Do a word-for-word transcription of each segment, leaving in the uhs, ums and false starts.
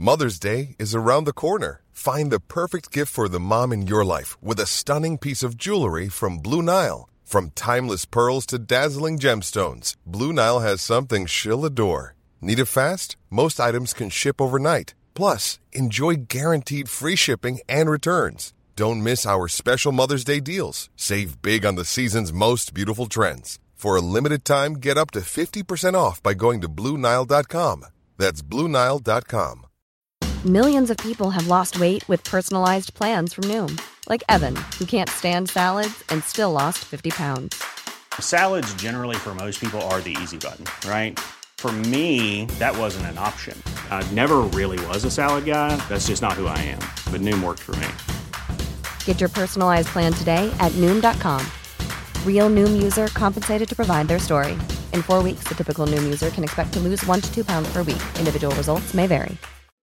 Mother's Day is around the corner. Find the perfect gift for the mom in your life with a stunning piece of jewelry from Blue Nile. From timeless pearls to dazzling gemstones, Blue Nile has something she'll adore. Need it fast? Most items can ship overnight. Plus, enjoy guaranteed free shipping and returns. Don't miss our special Mother's Day deals. Save big on the season's most beautiful trends. For a limited time, get up to fifty percent off by going to Blue Nile dot com. That's Blue Nile dot com. Millions of people have lost weight with personalized plans from Noom. Like Evan, who can't stand salads and still lost fifty pounds. Salads generally for most people are the easy button, right? For me, that wasn't an option. I never really was a salad guy. That's just not who I am. But Noom worked for me. Get your personalized plan today at Noom dot com. Real Noom user compensated to provide their story. In four weeks, the typical Noom user can expect to lose one to two pounds per week. Individual results may vary.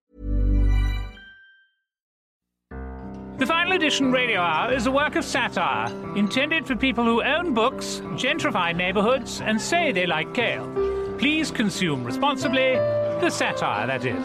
The Final Edition Radio Hour is a work of satire intended for people who own books, gentrify neighborhoods, and say they like kale. Please consume responsibly. The satire, that is.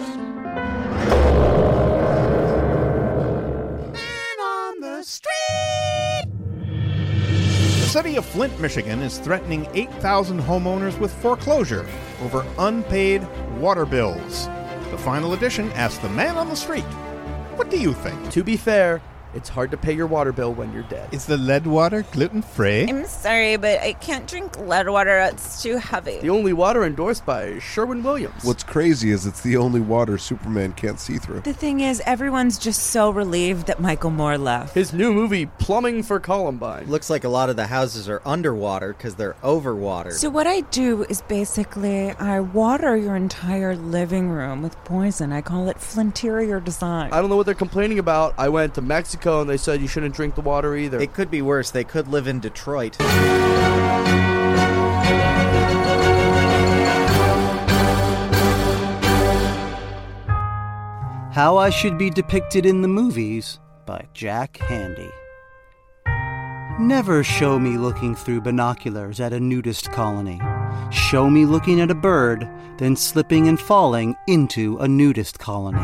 Man on the street! The city of Flint, Michigan is threatening eight thousand homeowners with foreclosure over unpaid water bills. The Final Edition asked the man on the street, what do you think? To be fair, it's hard to pay your water bill when you're dead. Is the lead water gluten-free? I'm sorry, but I can't drink lead water. It's too heavy. The only water endorsed by Sherwin-Williams. What's crazy is it's the only water Superman can't see through. The thing is, everyone's just so relieved that Michael Moore left. His new movie, Plumbing for Columbine. Looks like a lot of the houses are underwater because they're overwatered. So what I do is basically I water your entire living room with poison. I call it Flinterior design. I don't know what they're complaining about. I went to Mexico and they said you shouldn't drink the water either. It could be worse. They could live in Detroit. How I Should Be Depicted in the Movies by Jack Handey. Never show me looking through binoculars at a nudist colony. Show me looking at a bird, then slipping and falling into a nudist colony.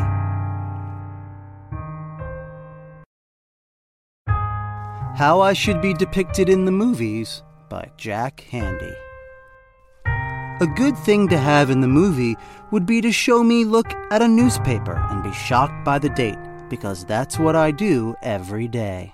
How I Should Be Depicted in the Movies by Jack Handey. A good thing to have in the movie would be to show me look at a newspaper and be shocked by the date, because that's what I do every day.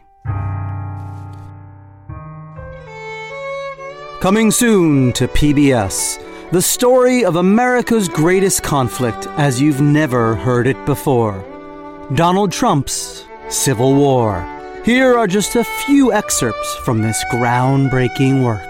Coming soon to P B S, the story of America's greatest conflict as you've never heard it before. Donald Trump's Civil War. Here are just a few excerpts from this groundbreaking work.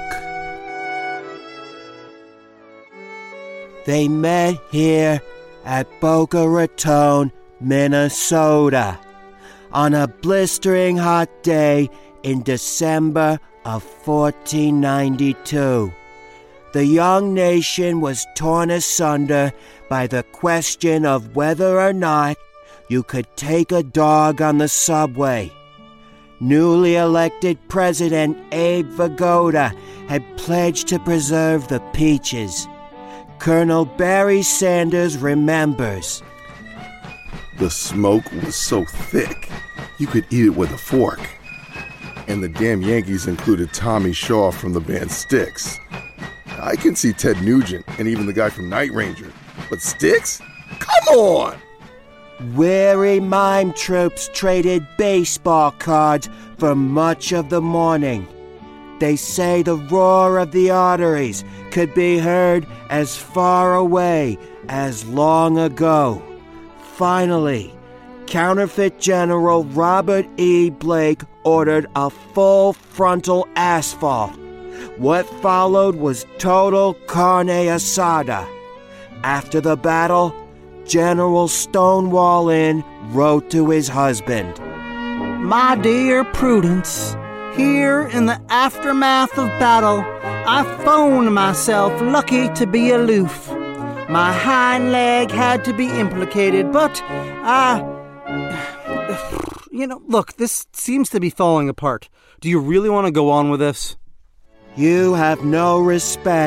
They met here at Boca Raton, Minnesota, on a blistering hot day in December of fourteen ninety-two. The young nation was torn asunder by the question of whether or not you could take a dog on the subway. Newly elected President Abe Vigoda had pledged to preserve the peaches. Colonel Barry Sanders remembers. The smoke was so thick, you could eat it with a fork. And the damn Yankees included Tommy Shaw from the band Styx. I can see Ted Nugent and even the guy from Night Ranger. But Styx? Come on! Weary mime troops traded baseball cards for much of the morning. They say the roar of the arteries could be heard as far away as long ago. Finally, Counterfeit General Robert E. Blake ordered a full frontal assault. What followed was total carne asada. After the battle, General Stonewall Inn wrote to his husband, My dear Prudence, here in the aftermath of battle, I phoned myself lucky to be aloof. My hind leg had to be implicated, but I... You know, look, this seems to be falling apart. Do you really want to go on with this? You have no respect for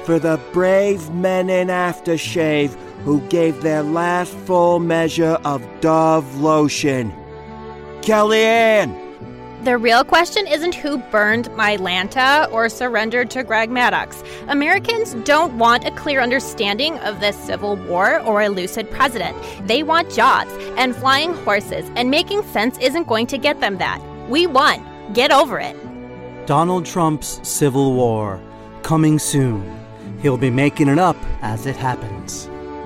for the brave men in aftershave who gave their last full measure of Dove lotion. Kellyanne! The real question isn't who burned Mylanta or surrendered to Greg Maddox. Americans don't want a clear understanding of this civil war or a lucid president. They want jobs and flying horses, and making sense isn't going to get them that. We won. Get over it. Donald Trump's Civil War, coming soon. He'll be making it up as it happens.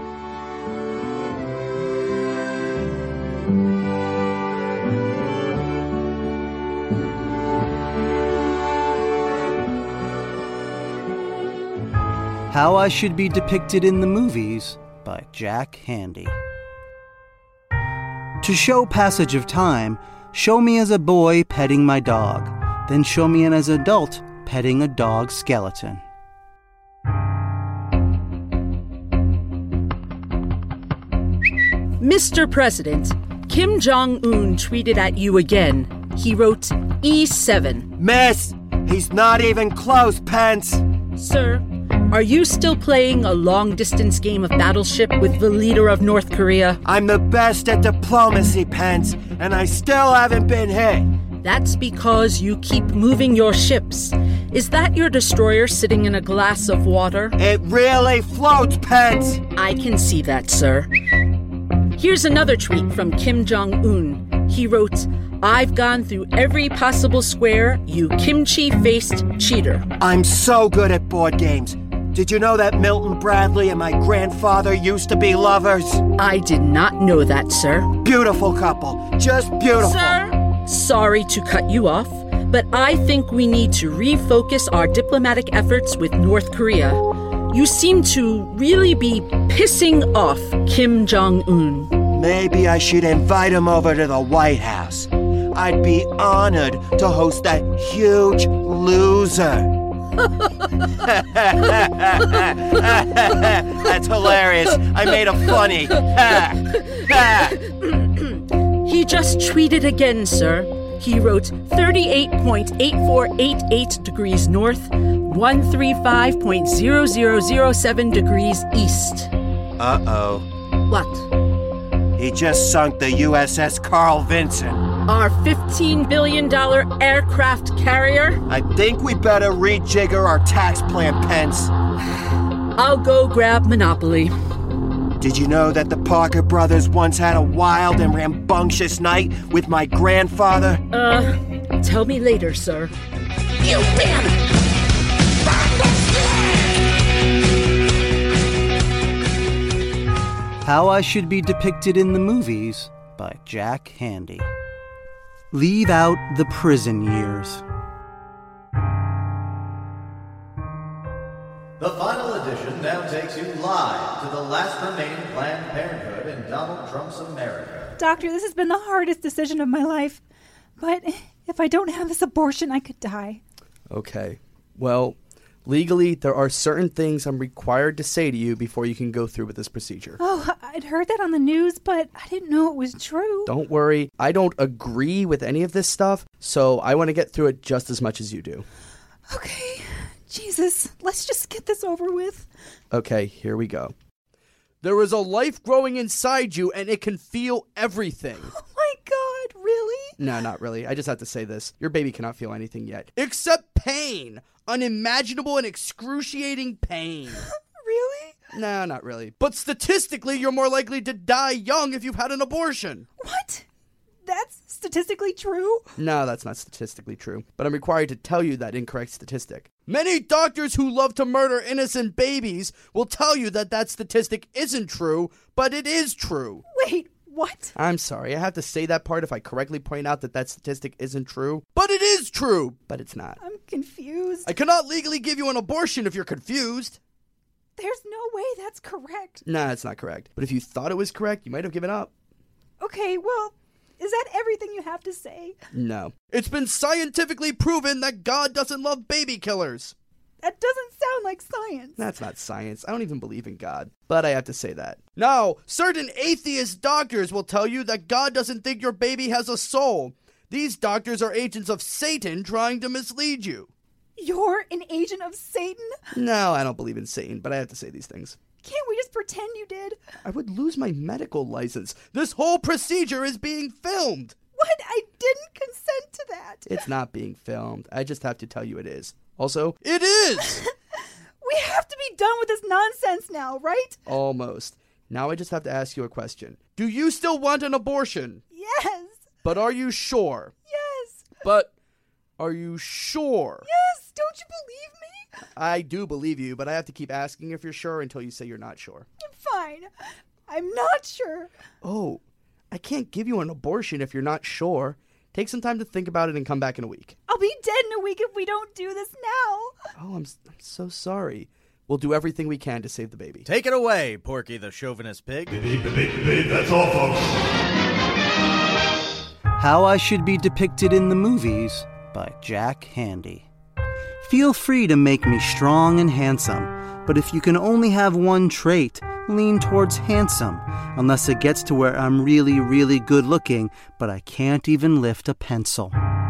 How I Should Be Depicted in the Movies by Jack Handey. To show passage of time, show me as a boy petting my dog, then show me as an adult petting a dog skeleton. Mister President, Kim Jong-un tweeted at you again. He wrote E seven. Miss, he's not even close, Pence. Sir, are you still playing a long-distance game of Battleship with the leader of North Korea? I'm the best at diplomacy, Pence, and I still haven't been hit. That's because you keep moving your ships. Is that your destroyer sitting in a glass of water? It really floats, Pence. I can see that, sir. Here's another tweet from Kim Jong-un. He wrote, I've gone through every possible square, you kimchi-faced cheater. I'm so good at board games. Did you know that Milton Bradley and my grandfather used to be lovers? I did not know that, sir. Beautiful couple. Just beautiful. Sir, sorry to cut you off, but I think we need to refocus our diplomatic efforts with North Korea. You seem to really be pissing off Kim Jong-un. Maybe I should invite him over to the White House. I'd be honored to host that huge loser. That's hilarious. I made a funny. He just tweeted again, sir. He wrote thirty-eight point eight four eight eight degrees north, one thirty-five point zero zero zero seven degrees east. Uh-oh. What? He just sunk the U S S Carl Vinson. Our fifteen billion dollars aircraft carrier? I think we better rejigger our tax plan, Pence. I'll go grab Monopoly. Did you know that the Parker brothers once had a wild and rambunctious night with my grandfather? Uh, tell me later, sir. You man! How I Should Be Depicted in the Movies by Jack Handey. Leave out the prison years. The final edition now takes you live to the last remaining Planned Parenthood in Donald Trump's America. Doctor, this has been the hardest decision of my life. But if I don't have this abortion, I could die. Okay. Well, legally, there are certain things I'm required to say to you before you can go through with this procedure. Oh, I'd heard that on the news, but I didn't know it was true. Don't worry. I don't agree with any of this stuff, so I want to get through it just as much as you do. Okay. Jesus, let's just get this over with. Okay, here we go. There is a life growing inside you, and it can feel everything. Oh my God, really? No, not really. I just have to say this. Your baby cannot feel anything yet. Except pain. Unimaginable and excruciating pain. Really? No, not really. But statistically, you're more likely to die young if you've had an abortion. What? That's statistically true? No, that's not statistically true. But I'm required to tell you that incorrect statistic. Many doctors who love to murder innocent babies will tell you that that statistic isn't true, but it is true. Wait, what? I'm sorry, I have to say that part if I correctly point out that that statistic isn't true. But it is true, but it's not. I'm confused. I cannot legally give you an abortion if you're confused. There's no way that's correct. Nah, it's not correct. But if you thought it was correct, you might have given up. Okay, well, is that everything you have to say? No. It's been scientifically proven that God doesn't love baby killers. That doesn't sound like science. That's not science. I don't even believe in God. But I have to say that. Now, certain atheist doctors will tell you that God doesn't think your baby has a soul. These doctors are agents of Satan trying to mislead you. You're an agent of Satan? No, I don't believe in Satan, but I have to say these things. Can't we just pretend you did? I would lose my medical license. This whole procedure is being filmed. What? I didn't consent to that. It's not being filmed. I just have to tell you it is. Also, it is! We have to be done with this nonsense now, right? Almost. Now I just have to ask you a question. Do you still want an abortion? Yes. But are you sure? Yes. But are you sure? Yes. Don't you believe me? I do believe you, but I have to keep asking if you're sure until you say you're not sure. Fine. I'm not sure. Oh, I can't give you an abortion if you're not sure. Take some time to think about it and come back in a week. I'll be dead in a week if we don't do this now. Oh, I'm, I'm so sorry. We'll do everything we can to save the baby. Take it away, Porky the chauvinist pig. That's all, folks. How I Should Be Depicted in the Movies by Jack Handy. Feel free to make me strong and handsome, but if you can only have one trait, lean towards handsome, unless it gets to where I'm really, really good looking, but I can't even lift a pencil.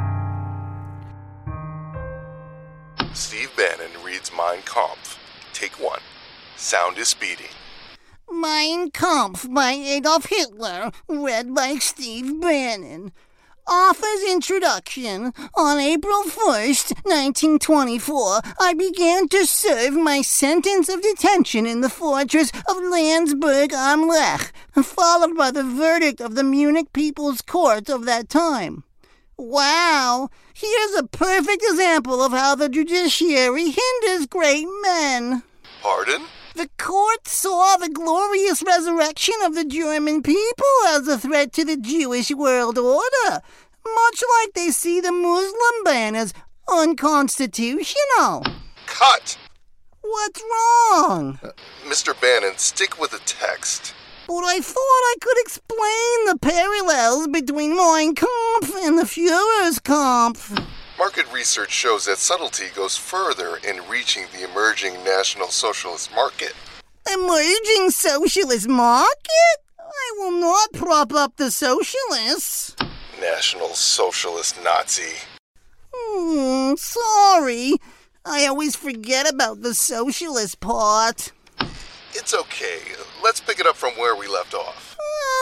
Steve Bannon reads Mein Kampf. Take one. Sound is speeding. Mein Kampf by Adolf Hitler, read by Steve Bannon. Author's introduction. On April first, nineteen twenty-four, I began to serve my sentence of detention in the fortress of Landsberg am Lech, followed by the verdict of the Munich People's Court of that time. Wow, here's a perfect example of how the judiciary hinders great men. Pardon? The court saw the glorious resurrection of the German people as a threat to the Jewish world order, much like they see the Muslim ban as unconstitutional. Cut! What's wrong? Uh, Mister Bannon, stick with the text. But I thought I could explain the parallels between Mein Kampf and the Führer's Kampf. Market research shows that subtlety goes further in reaching the emerging National Socialist market. Emerging socialist market? I will not prop up the socialists. National Socialist Nazi. Hmm, sorry. I always forget about the socialist part. It's okay. Let's pick it up from where we left off.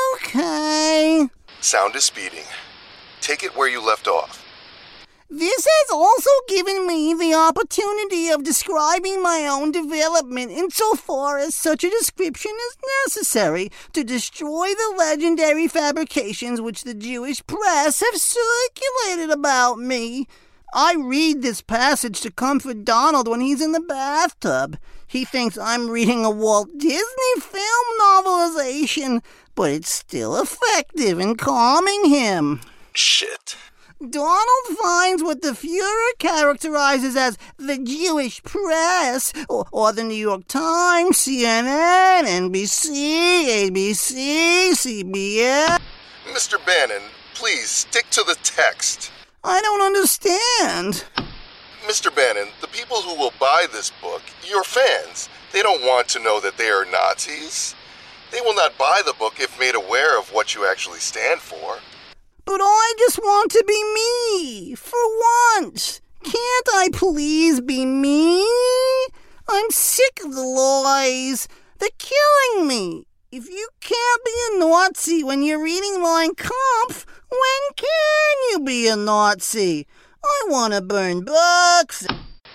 Okay. Sound is speeding. Take it where you left off. This has also given me the opportunity of describing my own development insofar as such a description is necessary to destroy the legendary fabrications which the Jewish press have circulated about me. I read this passage to comfort Donald when he's in the bathtub. He thinks I'm reading a Walt Disney film novelization, but it's still effective in calming him. Shit. Donald finds what the Führer characterizes as the Jewish press, or, or the New York Times, C N N, N B C, A B C, C B S. Mister Bannon, please stick to the text. I don't understand. Mister Bannon, the people who will buy this book, your fans, they don't want to know that they are Nazis. They will not buy the book if made aware of what you actually stand for. But I just want to be me, for once. Can't I please be me? I'm sick of the lies. They're killing me. If you can't be a Nazi when you're reading Mein Kampf, when can you be a Nazi? I want to burn books.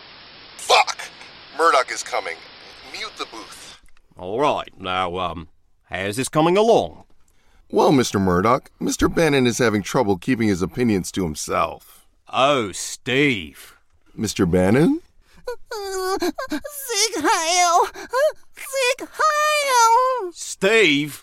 Fuck! Murdoch is coming. Mute the booth. All right. Now, um, how's this coming along? Well, Mister Murdoch, Mister Bannon is having trouble keeping his opinions to himself. Oh, Steve. Mister Bannon? Uh, Sieg Heil! Sieg Heil! Steve?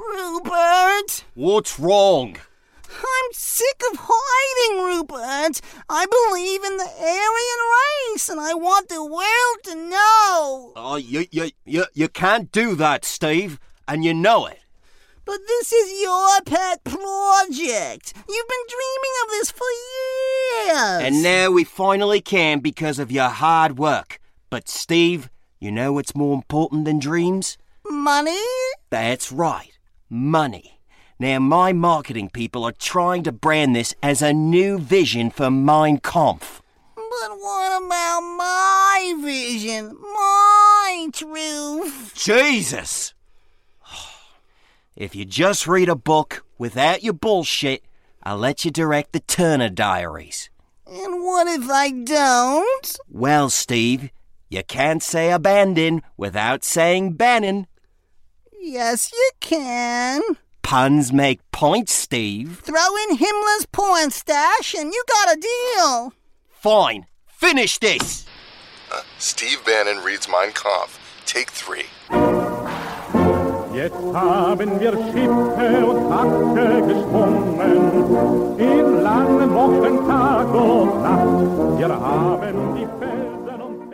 Rupert! What's wrong? I'm sick of hiding, Rupert. I believe in the Aryan race, and I want the world to know. Oh, uh, you, you, you, you can't do that, Steve, and you know it. But this is your pet project. You've been dreaming of this for years. And now we finally can because of your hard work. But, Steve, you know what's more important than dreams? Money? That's right. Money. Now, my marketing people are trying to brand this as a new vision for Mein Kampf. But what about my vision? My truth? Jesus! If you just read a book without your bullshit, I'll let you direct the Turner Diaries. And what if I don't? Well, Steve, you can't say abandon without saying Bannon. Yes, you can. Puns make points, Steve. Throw in Himmler's porn stash and you got a deal. Fine. Finish this. Uh, Steve Bannon reads Mein Kampf. Take three. Jetzt haben wir Schiffe und Hacke geschwungen, in langen Wochen Tag und Nacht. Wir haben die Felsen und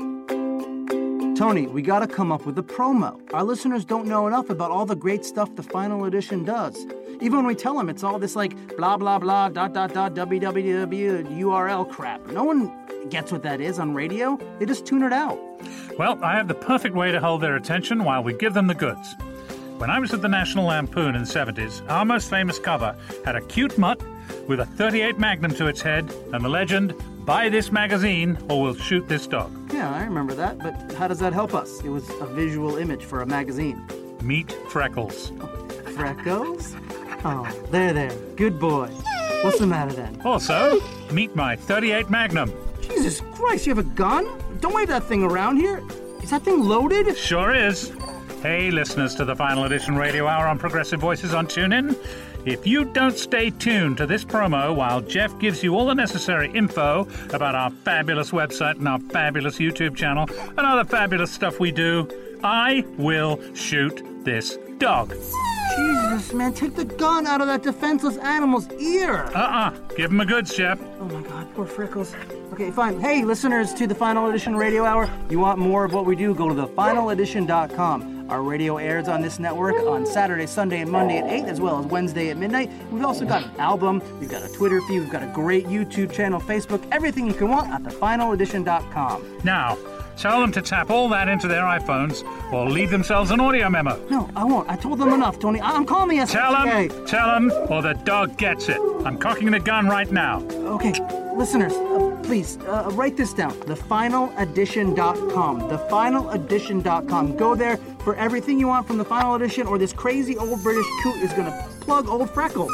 Berge. Tony, we gotta come up with a promo. Our listeners don't know enough about all the great stuff the final edition does. Even when we tell them it's all this like blah blah blah dot dot dot www U R L crap. No one gets what that is on radio. They just tune it out. Well, I have the perfect way to hold their attention while we give them the goods. When I was at the National Lampoon in the seventies, our most famous cover had a cute mutt with a thirty-eight Magnum to its head and the legend, "Buy this magazine or we'll shoot this dog." Yeah, I remember that, but how does that help us? It was a visual image for a magazine. Meet Freckles. Freckles? Oh, there, there. Good boy. What's the matter then? Also, meet my thirty-eight Magnum. Jesus Christ, you have a gun? Don't wave that thing around here. Is that thing loaded? Sure is. Hey, listeners to the Final Edition Radio Hour on Progressive Voices on TuneIn. If you don't stay tuned to this promo while Jeff gives you all the necessary info about our fabulous website and our fabulous YouTube channel and other fabulous stuff we do, I will shoot this dog. Jesus, man, take the gun out of that defenseless animal's ear. Uh-uh. Give him a goods, Jeff. Oh, my God, poor Freckles. Okay, fine. Hey, listeners to the Final Edition Radio Hour, you want more of what we do, go to the final edition dot com. Our radio airs on this network on Saturday, Sunday, and Monday at eight, as well as Wednesday at midnight. We've also got an album, we've got a Twitter feed, we've got a great YouTube channel, Facebook, everything you can want at the final edition dot com. Now, tell them to tap all that into their iPhones or leave themselves an audio memo. No, I won't. I told them enough, Tony. I'm calling you. Tell them, tell them, or the dog gets it. I'm cocking the gun right now. Okay, listeners, uh, please, uh, write this down. the final edition dot com. the final edition dot com. Go there for everything you want from the Final Edition, or this crazy old British coot is going to plug old Freckles.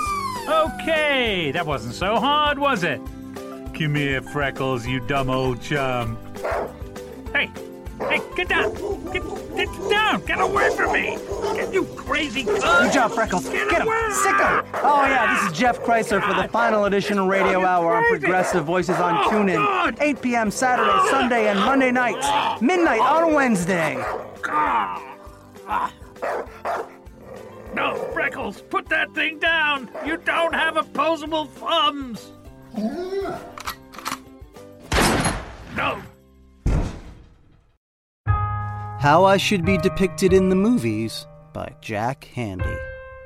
Okay, that wasn't so hard, was it? Come here, Freckles, you dumb old chum. Hey, hey, get down! Get, get down! Get away from me! Get you crazy cunt! Good job, Freckles. Get, get him! Sick him! Oh, yeah, this is Jeff Chrysler for the Final Edition Radio Hour on Progressive Voices on TuneIn. eight p.m. Saturday, Sunday, and Monday nights. Midnight on Wednesday. No, Freckles, put that thing down! You don't have opposable thumbs! No! How I Should Be Depicted in the Movies by Jack Handy.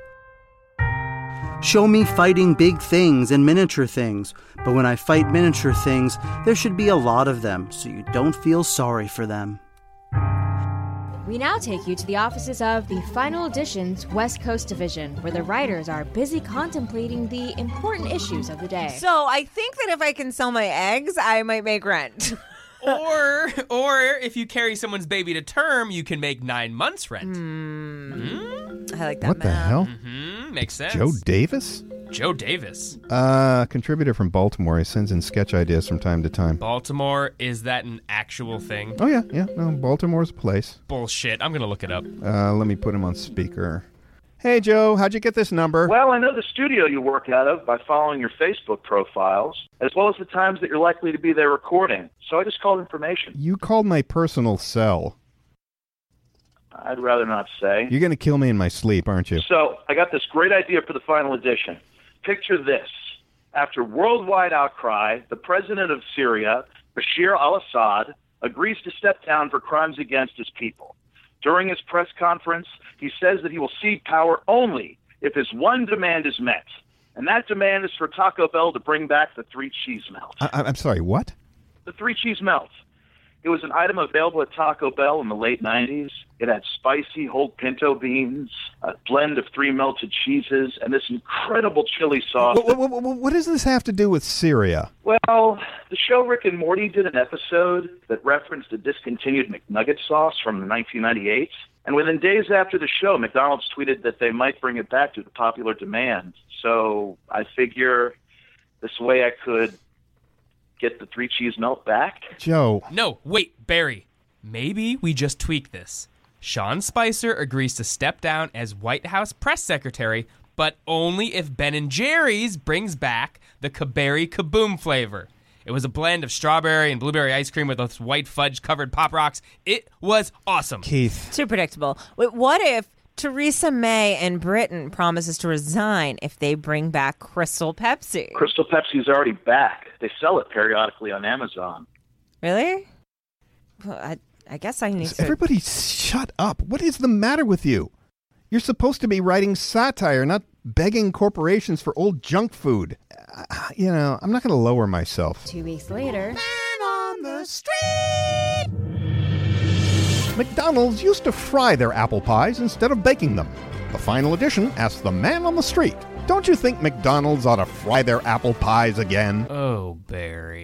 Show me fighting big things and miniature things, but when I fight miniature things, there should be a lot of them, so you don't feel sorry for them. We now take you to the offices of the Final Edition's West Coast Division, where the writers are busy contemplating the important issues of the day. So I think that if I can sell my eggs, I might make rent. Or, or if you carry someone's baby to term, you can make nine months rent. Mm. Mm-hmm. I like that. What math. the hell? Mm-hmm. Makes sense. Joe Davis? Joe Davis. Uh, contributor from Baltimore. He sends in sketch ideas from time to time. Baltimore, is that an actual thing? Oh, yeah, yeah. No, Baltimore's a place. Bullshit. I'm going to look it up. Uh, let me put him on speaker. Hey, Joe, how'd you get this number? Well, I know the studio you work out of by following your Facebook profiles, as well as the times that you're likely to be there recording. So I just called information. You called my personal cell. I'd rather not say. You're going to kill me in my sleep, aren't you? So I got this great idea for the final edition. Picture this. After worldwide outcry, the president of Syria, Bashir al-Assad, agrees to step down for crimes against his people. During his press conference, he says that he will cede power only if his one demand is met. And that demand is for Taco Bell to bring back the three cheese melt. I- I'm sorry, what? The three cheese melt. It was an item available at Taco Bell in the late nineties. It had spicy whole pinto beans, a blend of three melted cheeses, and this incredible chili sauce. What, what, what, what does this have to do with Syria? Well, the show Rick and Morty did an episode that referenced a discontinued McNugget sauce from nineteen ninety-eight. And within days after the show, McDonald's tweeted that they might bring it back due to popular demand. So I figure this way I could get the three cheese melt back. Joe. No, wait, Barry. Maybe we just tweak this. Sean Spicer agrees to step down as White House press secretary, but only if Ben and Jerry's brings back the Caberry Kaboom flavor. It was a blend of strawberry and blueberry ice cream with those white fudge-covered Pop Rocks. It was awesome. Keith. Too predictable. Wait, what if Theresa May in Britain promises to resign if they bring back Crystal Pepsi? Crystal Pepsi's already back. They sell it periodically on Amazon. Really? Well, I, I guess I need to... Everybody shut up. What is the matter with you? You're supposed to be writing satire, not begging corporations for old junk food. Uh, you know, I'm not going to lower myself. Two weeks later... Man on the street! McDonald's used to fry their apple pies instead of baking them. The final edition asks the man on the street, don't you think McDonald's ought to fry their apple pies again? Oh, Barry.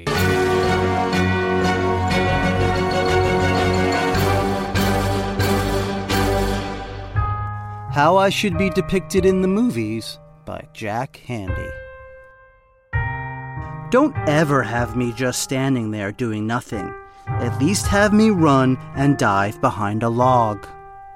How I Should Be Depicted in the Movies by Jack Handy. Don't ever have me just standing there doing nothing. At least have me run and dive behind a log.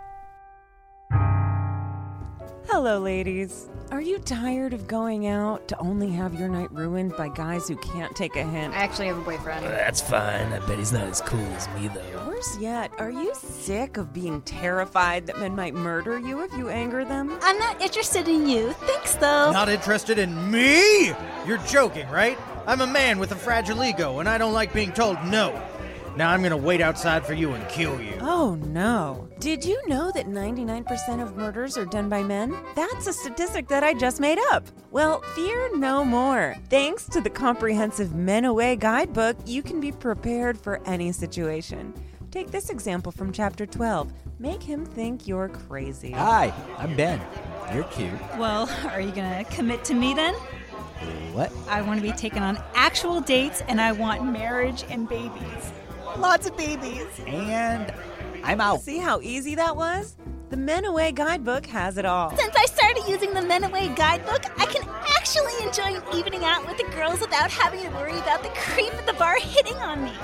Hello, ladies. Are you tired of going out to only have your night ruined by guys who can't take a hint? I actually have a boyfriend. Uh, that's fine. I bet he's not as cool as me, though. Worse yet, are you sick of being terrified that men might murder you if you anger them? I'm not interested in you. Thanks, though. Not interested in me? You're joking, right? I'm a man with a fragile ego, and I don't like being told no. Now I'm gonna wait outside for you and kill you. Oh, no. Did you know that ninety-nine percent of murders are done by men? That's a statistic that I just made up. Well, fear no more. Thanks to the comprehensive Men Away guidebook, you can be prepared for any situation. Take this example from chapter twelve. Make him think you're crazy. Hi, I'm Ben. You're cute. Well, are you going to commit to me then? What? I want to be taken on actual dates, and I want marriage and babies. Lots of babies. And I'm out. See how easy that was? The Men Away guidebook has it all. Since I started using the Men Away guidebook, I can actually enjoy an evening out with the girls without having to worry about the creep at the bar hitting on me.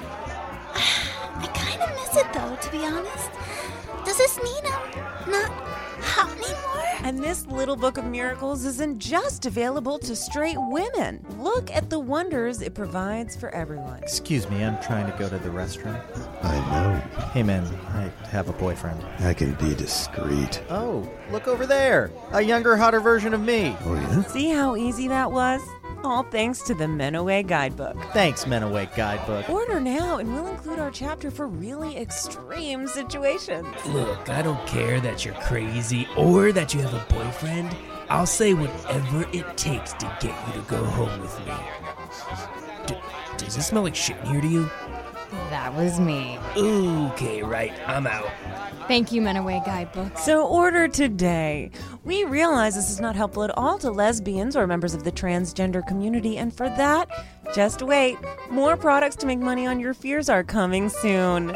I kind of miss it, though, to be honest. Does this mean I'm not hot anymore? And this little book of miracles isn't just available to straight women. Look at the wonders it provides for everyone. Excuse me, I'm trying to go to the restroom. I know. Hey, man, I have a boyfriend. I can be discreet. Oh, look over there. A younger, hotter version of me. Oh, yeah? See how easy that was? All thanks to the Men Away guidebook. Thanks, Men Away guidebook. Order now, and we'll include our chapter for really extreme situations. Look, I don't care that you're crazy or that you have a boyfriend. I'll say whatever it takes to get you to go home with me. D- does it smell like shit in here to you? That was me. Okay, right. I'm out. Thank you, Men Away guidebook. So order today. We realize this is not helpful at all to lesbians or members of the transgender community, and for that, just wait. More products to make money on your fears are coming soon.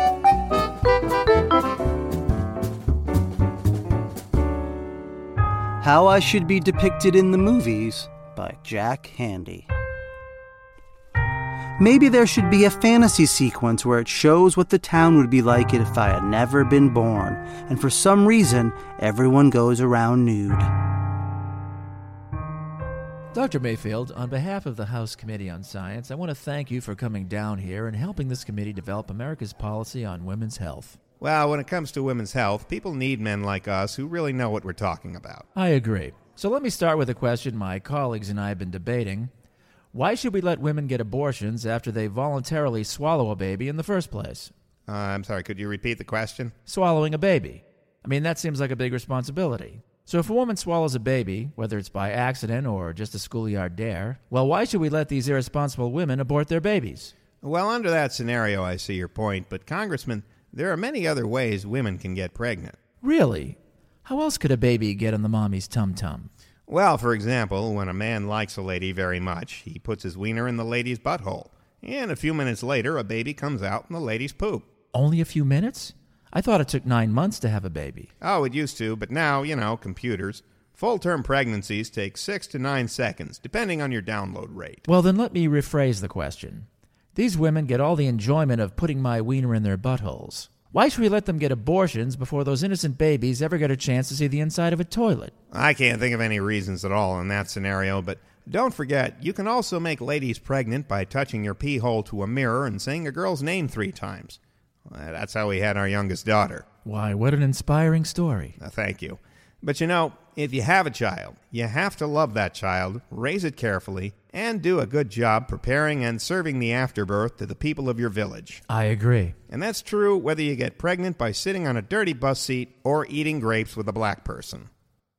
How I Should Be Depicted in the Movies by Jack Handy. Maybe there should be a fantasy sequence where it shows what the town would be like if I had never been born, and for some reason, everyone goes around nude. Doctor Mayfield, on behalf of the House Committee on Science, I want to thank you for coming down here and helping this committee develop America's policy on women's health. Well, when it comes to women's health, people need men like us who really know what we're talking about. I agree. So let me start with a question my colleagues and I have been debating. Why should we let women get abortions after they voluntarily swallow a baby in the first place? Uh, I'm sorry, could you repeat the question? Swallowing a baby. I mean, that seems like a big responsibility. So if a woman swallows a baby, whether it's by accident or just a schoolyard dare, well, why should we let these irresponsible women abort their babies? Well, under that scenario, I see your point, but Congressman, there are many other ways women can get pregnant. Really? How else could a baby get in the mommy's tum-tum? Well, for example, when a man likes a lady very much, he puts his wiener in the lady's butthole. And a few minutes later, a baby comes out in the lady's poop. Only a few minutes? I thought it took nine months to have a baby. Oh, it used to, but now, you know, computers. Full-term pregnancies take six to nine seconds, depending on your download rate. Well, then let me rephrase the question. These women get all the enjoyment of putting my wiener in their buttholes. Why should we let them get abortions before those innocent babies ever get a chance to see the inside of a toilet? I can't think of any reasons at all in that scenario, but don't forget, you can also make ladies pregnant by touching your pee hole to a mirror and saying a girl's name three times. Well, that's how we had our youngest daughter. Why, what an inspiring story. Uh, thank you. But you know, if you have a child, you have to love that child, raise it carefully, and do a good job preparing and serving the afterbirth to the people of your village. I agree. And that's true whether you get pregnant by sitting on a dirty bus seat or eating grapes with a black person.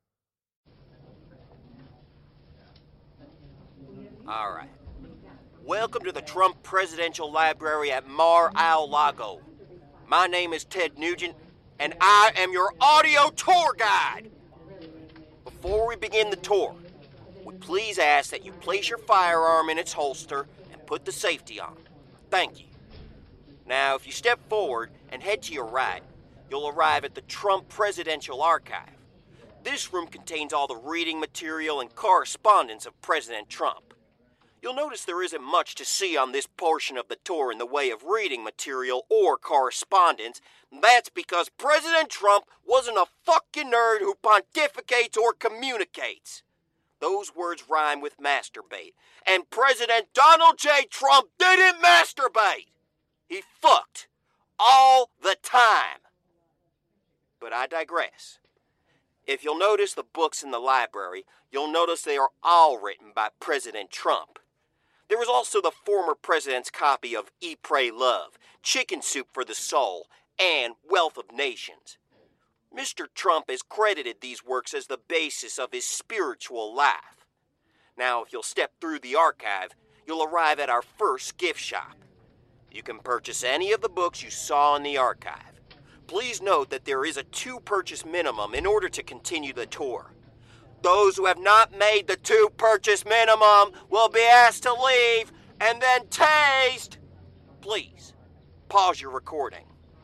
All right. Welcome to the Trump Presidential Library at Mar-a-Lago. My name is Ted Nugent, and I am your audio tour guide. Before we begin the tour, we please ask that you place your firearm in its holster and put the safety on. Thank you. Now, if you step forward and head to your right, you'll arrive at the Trump Presidential Archive. This room contains all the reading material and correspondence of President Trump. You'll notice there isn't much to see on this portion of the tour in the way of reading material or correspondence. That's because President Trump wasn't a fucking nerd who pontificates or communicates. Those words rhyme with masturbate. And President Donald J. Trump didn't masturbate. He fucked all the time. But I digress. If you'll notice the books in the library, you'll notice they are all written by President Trump. There is also the former president's copy of Eat, Pray, Love, Chicken Soup for the Soul, and Wealth of Nations. Mister Trump has credited these works as the basis of his spiritual life. Now, if you'll step through the archive, you'll arrive at our first gift shop. You can purchase any of the books you saw in the archive. Please note that there is a two-purchase minimum in order to continue the tour. Those who have not made the two-purchase minimum will be asked to leave and then tased. Please, pause your recording.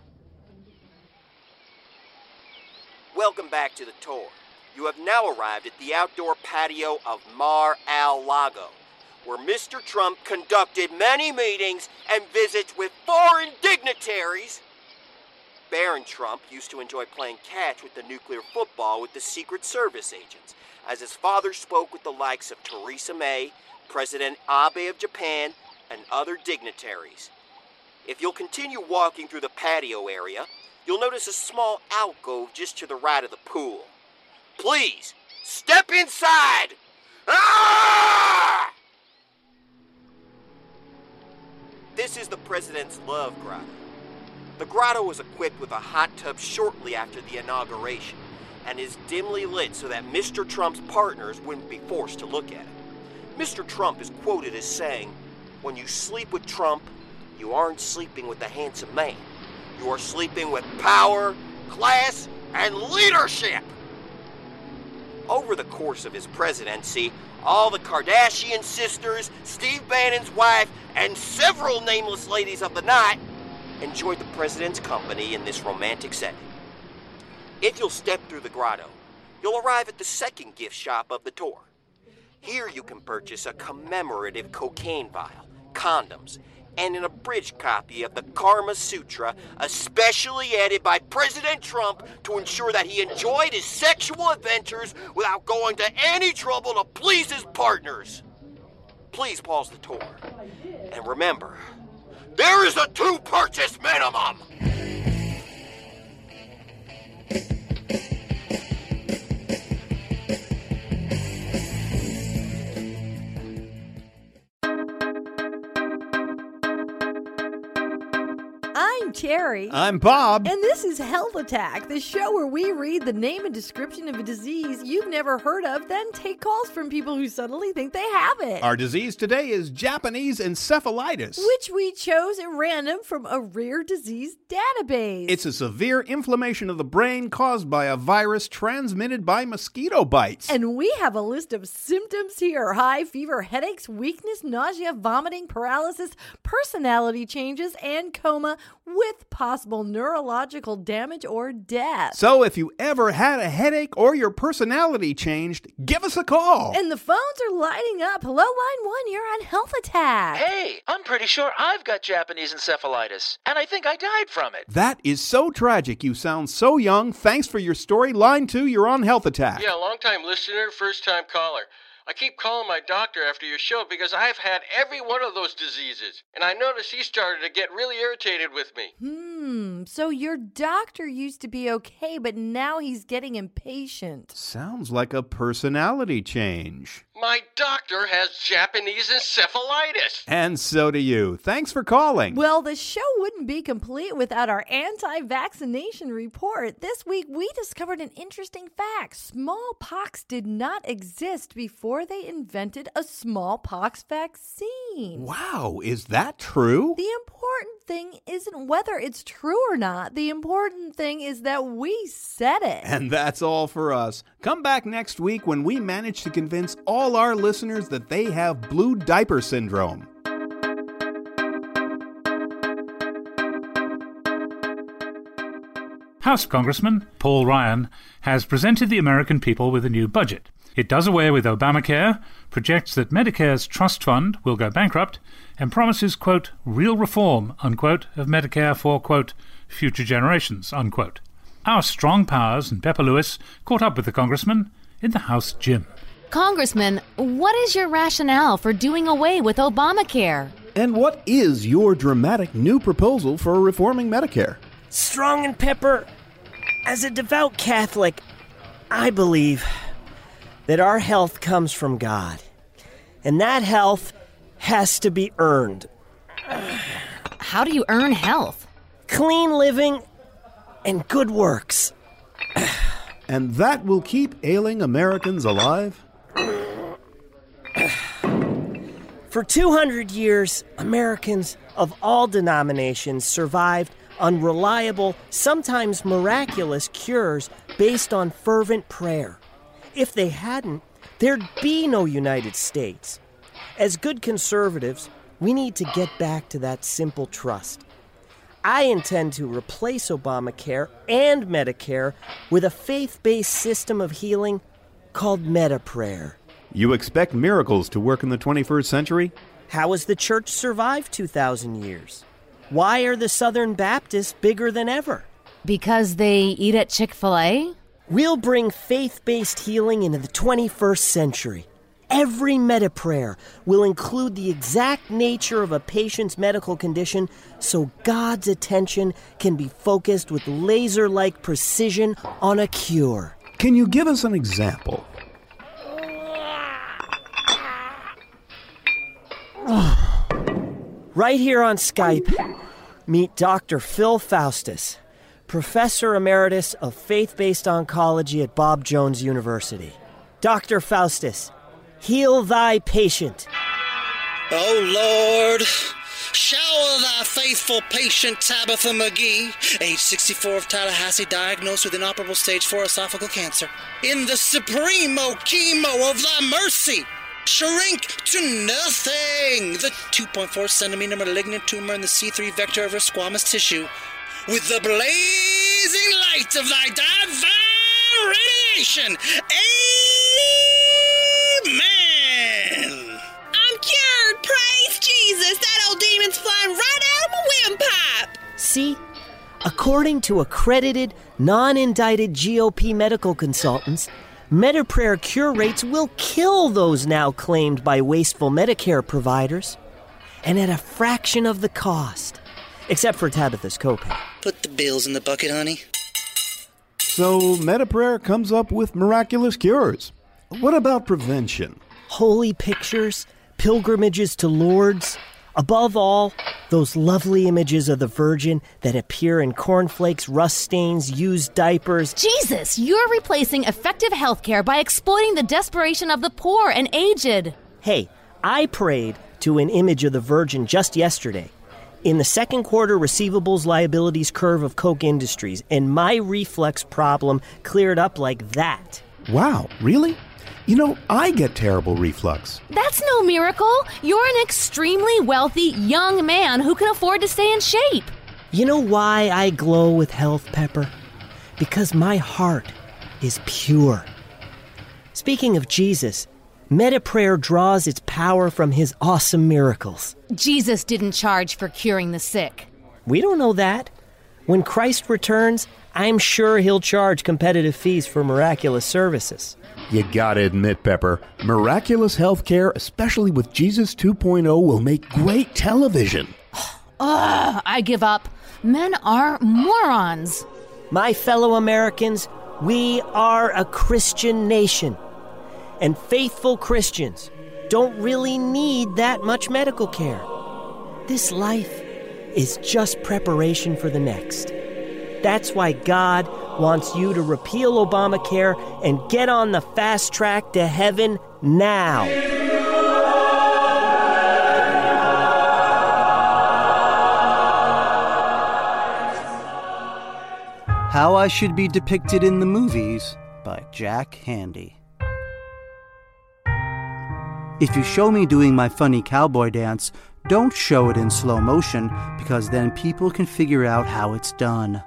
Welcome back to the tour. You have now arrived at the outdoor patio of Mar-a-Lago, where Mister Trump conducted many meetings and visits with foreign dignitaries. Barron Trump used to enjoy playing catch with the nuclear football with the Secret Service agents, as his father spoke with the likes of Theresa May, President Abe of Japan, and other dignitaries. If you'll continue walking through the patio area, you'll notice a small alcove just to the right of the pool. Please, step inside! Ah! This is the President's Love Grotto. The grotto was equipped with a hot tub shortly after the inauguration and is dimly lit so that Mister Trump's partners wouldn't be forced to look at it. Mister Trump is quoted as saying, "When you sleep with Trump, you aren't sleeping with a handsome man. You are sleeping with power, class, and leadership." Over the course of his presidency, all the Kardashian sisters, Steve Bannon's wife, and several nameless ladies of the night enjoyed the president's company in this romantic setting. If you'll step through the grotto, you'll arrive at the second gift shop of the tour. Here you can purchase a commemorative cocaine vial, condoms, and an abridged copy of the Karma Sutra, especially added by President Trump to ensure that he enjoyed his sexual adventures without going to any trouble to please his partners. Please pause the tour. And remember, there is a two-purchase minimum! I'm Cherry. I'm Bob. And this is Health Attack, the show where we read the name and description of a disease you've never heard of, then take calls from people who suddenly think they have it. Our disease today is Japanese encephalitis, which we chose at random from a rare disease database. It's a severe inflammation of the brain caused by a virus transmitted by mosquito bites. And we have a list of symptoms here: high fever, headaches, weakness, nausea, vomiting, paralysis, personality changes, and coma with possible neurological damage or death. So if you ever had a headache or your personality changed, give us a call. And the phones are lighting up. Hello, line one, you're on Health Attack. Hey, I'm pretty sure I've got Japanese encephalitis, and I think I died from it. That is so tragic. You sound so young. Thanks for your story. Line two, you're on Health Attack. Yeah, long-time listener, first-time caller. I keep calling my doctor after your show because I've had every one of those diseases, and I noticed he started to get really irritated with me. Hmm, so your doctor used to be okay, but now he's getting impatient. Sounds like a personality change. My doctor has Japanese encephalitis. And so do you. Thanks for calling. Well, the show wouldn't be complete without our anti-vaccination report. This week, we discovered an interesting fact. Smallpox did not exist before they invented a smallpox vaccine. Wow, is that true? The important thing isn't whether it's true or not. The important thing is that we said it. And that's all for us. Come back next week when we manage to convince all our listeners that they have blue diaper syndrome. House Congressman Paul Ryan has presented the American people with a new budget. It does away with Obamacare, projects that Medicare's trust fund will go bankrupt, and promises, quote, real reform, unquote, of Medicare for, quote, future generations, unquote. Our strong powers and Pepper Lewis caught up with the congressman in the House gym. Congressman, what is your rationale for doing away with Obamacare? And what is your dramatic new proposal for reforming Medicare? Strong and Pepper, as a devout Catholic, I believe that our health comes from God, and that health has to be earned. How do you earn health? Clean living and good works. And that will keep ailing Americans alive? For two hundred years, Americans of all denominations survived on reliable, sometimes miraculous cures based on fervent prayer. If they hadn't, there'd be no United States. As good conservatives, we need to get back to that simple trust. I intend to replace Obamacare and Medicare with a faith-based system of healing called MetaPrayer. You expect miracles to work in the twenty-first century? How has the church survived two thousand years? Why are the Southern Baptists bigger than ever? Because they eat at Chick-fil-A? We'll bring faith-based healing into the twenty-first century. Every MetaPrayer will include the exact nature of a patient's medical condition so God's attention can be focused with laser-like precision on a cure. Can you give us an example? Right here on Skype, meet Doctor Phil Faustus, Professor Emeritus of Faith-Based Oncology at Bob Jones University. Doctor Faustus, heal thy patient. Oh, Lord, shower thy faithful patient Tabitha McGee, age sixty-four of Tallahassee, diagnosed with inoperable stage four esophageal cancer. In the supremo chemo of thy mercy, shrink to nothing the two point four centimeter malignant tumor in the C three vector of her squamous tissue with the blazing light of thy divine radiation. Amen. I'm cured. Praise Jesus. That old demon's flying right out of my windpipe. See? According to accredited, non-indicted G O P medical consultants, MetaPrayer cure rates will kill those now claimed by wasteful Medicare providers, and at a fraction of the cost, except for Tabitha's copay. Put the bills in the bucket, honey. So MetaPrayer comes up with miraculous cures. What about prevention? Holy pictures, pilgrimages to Lourdes, Above all, those lovely images of the Virgin that appear in cornflakes, rust stains, used diapers. Jesus, you're replacing effective healthcare by exploiting the desperation of the poor and aged. Hey, I prayed to an image of the Virgin just yesterday in the second quarter receivables liabilities curve of Koch Industries, and my reflux problem cleared up like that. Wow, really? You know, I get terrible reflux. That's no miracle. You're an extremely wealthy young man who can afford to stay in shape. You know why I glow with health, Pepper? Because my heart is pure. Speaking of Jesus, MediPrayer draws its power from his awesome miracles. Jesus didn't charge for curing the sick. We don't know that. When Christ returns, I'm sure he'll charge competitive fees for miraculous services. You gotta admit, Pepper, miraculous healthcare, especially with Jesus two point oh, will make great television. Ugh, I give up. Men are morons. My fellow Americans, we are a Christian nation. And faithful Christians don't really need that much medical care. This life is just preparation for the next. That's why God wants you to repeal Obamacare and get on the fast track to heaven now. How I Should Be Depicted in the Movies by Jack Handy. If you show me doing my funny cowboy dance, don't show it in slow motion, because then people can figure out how it's done.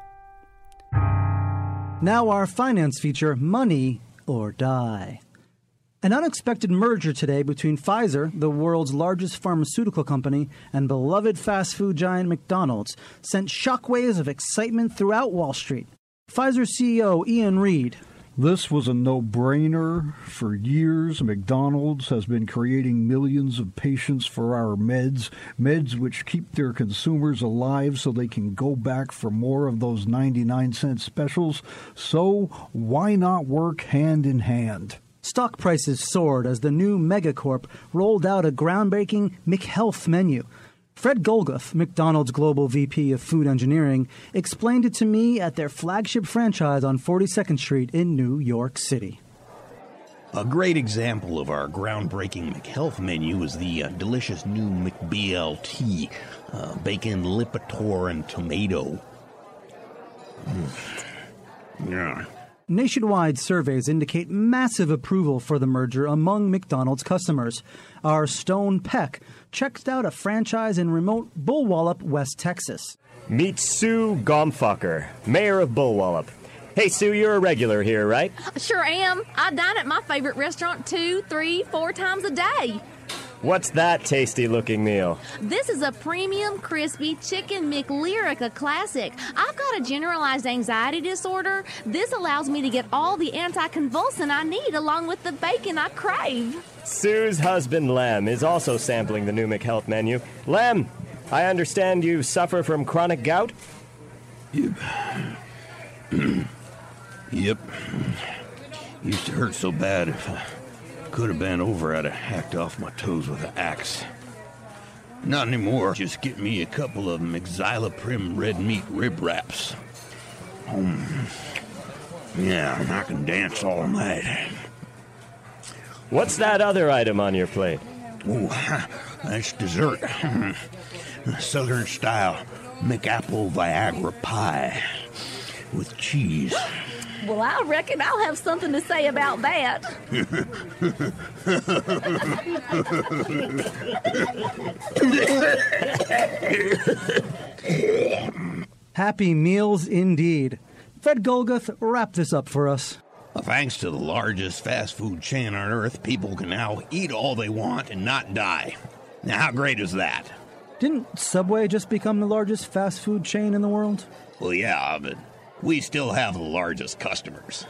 Now our finance feature, Money or Die. An unexpected merger today between Pfizer, the world's largest pharmaceutical company, and beloved fast food giant McDonald's sent shockwaves of excitement throughout Wall Street. Pfizer C E O Ian Reed. This was a no-brainer. For years, McDonald's has been creating millions of patients for our meds, meds which keep their consumers alive so they can go back for more of those ninety-nine cent specials. So why not work hand in hand? Stock prices soared as the new Megacorp rolled out a groundbreaking McHealth menu. Fred Golgoth, McDonald's Global V P of Food Engineering, explained it to me at their flagship franchise on forty-second Street in New York City. A great example of our groundbreaking McHealth menu is the uh, delicious new McB L T, uh, bacon, Lipitor, and tomato. Mm. Yeah. Nationwide surveys indicate massive approval for the merger among McDonald's customers. Our Stone Peck checked out a franchise in remote Bullwallop, West Texas. Meet Sue Gomfucker, mayor of Bullwallop. Hey, Sue, you're a regular here, right? Sure am. I dine at my favorite restaurant two, three, four times a day. What's that tasty-looking meal? This is a premium, crispy chicken McLyrica classic. I've got a generalized anxiety disorder. This allows me to get all the anticonvulsant I need along with the bacon I crave. Sue's husband, Lem, is also sampling the new McHealth menu. Lem, I understand you suffer from chronic gout? Yep. Yep. Used to hurt so bad if I could have been over, I'd have hacked off my toes with an axe. Not anymore. Just get me a couple of Mexiloprim red meat rib wraps. Um, yeah, I can dance all night. What's that other item on your plate? Oh, that's dessert. Southern style McApple Viagra pie with cheese. Well, I reckon I'll have something to say about that. Happy meals indeed. Fred Golgoth, wrap this up for us. Thanks to the largest fast food chain on earth, people can now eat all they want and not die. Now, how great is that? Didn't Subway just become the largest fast food chain in the world? Well, yeah, but we still have the largest customers.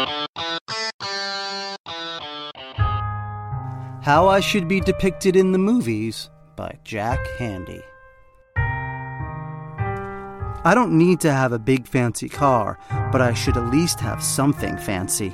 How I Should Be Depicted in the Movies by Jack Handy. I don't need to have a big fancy car, but I should at least have something fancy.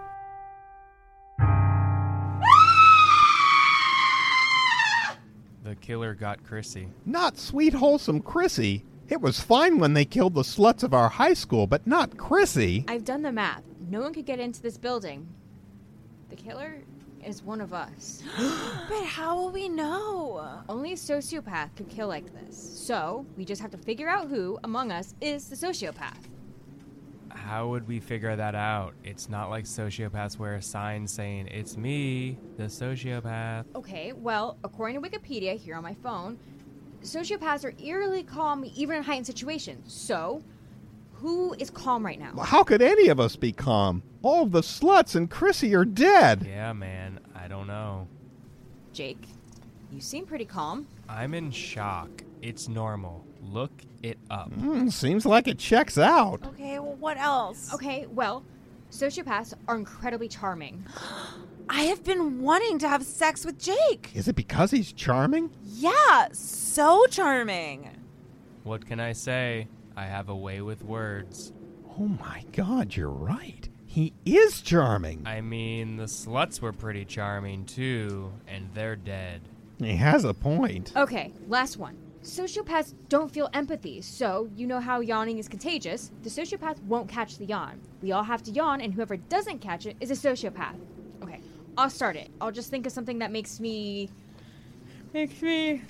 The killer got Chrissy. Not sweet, wholesome Chrissy. It was fine when they killed the sluts of our high school, but not Chrissy. I've done the math. No one could get into this building. The killer is one of us. But how will we know? Only a sociopath could kill like this. So, we just have to figure out who among us is the sociopath. How would we figure that out? It's not like sociopaths wear a sign saying, "It's me, the sociopath." Okay, well, according to Wikipedia here on my phone, sociopaths are eerily calm even in heightened situations. So, who is calm right now? How could any of us be calm? All of the sluts and Chrissy are dead. Yeah, man, I don't know. Jake, you seem pretty calm. I'm in shock. It's normal. Look it up. Mm, seems like it checks out. Okay, well, what else? Okay, well, sociopaths are incredibly charming. I have been wanting to have sex with Jake. Is it because he's charming? Yeah, so charming. What can I say? I have a way with words. Oh my God, you're right. He is charming. I mean, the sluts were pretty charming too, and they're dead. He has a point. Okay, last one. Sociopaths don't feel empathy, so you know how yawning is contagious. The sociopath won't catch the yawn. We all have to yawn, and whoever doesn't catch it is a sociopath. Okay, I'll start it. I'll just think of something that makes me... Makes me...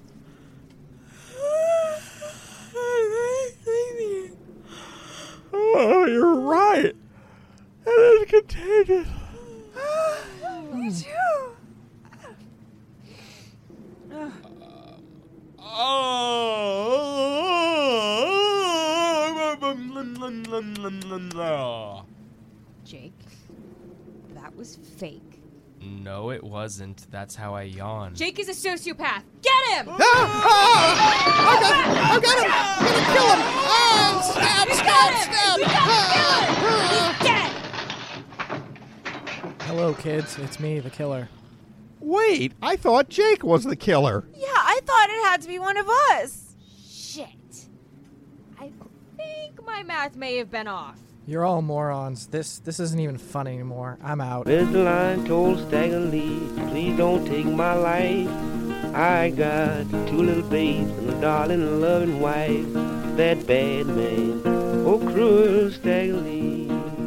Oh, you're right. It is contagious. Me too. Jake, that was fake. No, it wasn't. That's how I yawn. Jake is a sociopath. Get him! Ah! Ah! I got him! I got him! I'm gonna kill him! Oh, stab, We stab, got him! stab! He's dead! Hello, kids. It's me, the killer. Wait, I thought Jake was the killer. Yeah, I thought it had to be one of us. Shit. I think my math may have been off. You're all morons. This this isn't even fun anymore. I'm out. There's the line told Stagger Lee, please don't take my life. I got two little babes and a darling and loving wife. That bad man, oh cruel Stagger Lee.